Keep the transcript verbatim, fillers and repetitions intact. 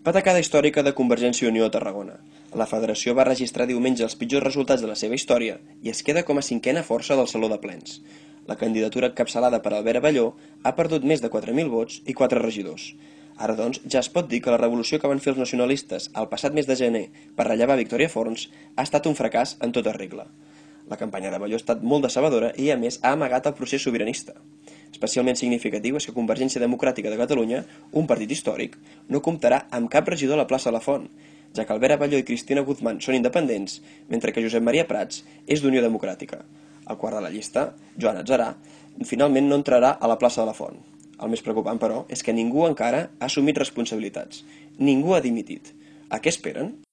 Patacada històrica de Convergència i Unió a Tarragona. La federació va registrar diumenge els pitjors resultats de la seva història i es queda com a cinquena força del Saló de Plens. La candidatura encapçalada per Albert Abelló ha perdut més de quatre mil vots i quatre regidors. Ara doncs ja es pot dir que la revolució que van fer els nacionalistes el passat mes de gener per rellevar Victòria Forns ha estat un fracàs en tota regla. La campanya d'Abelló ha estat molt decebedora i, a més, ha amagat el procés sobiranista. Especialment significatiu és que Convergència Democràtica de Catalunya, un partit històric, no comptarà amb cap regidor a la plaça de la Font, ja que Albert Abelló i Cristina Guzmán són independents, mentre que Josep Maria Prats és d'Unió Democràtica. El quart de la llista, Joan Atzarà, finalment no entrarà a la plaça de la Font. El més preocupant, però, és que ningú encara ha assumit responsabilitats. Ningú ha dimitit. A què esperen?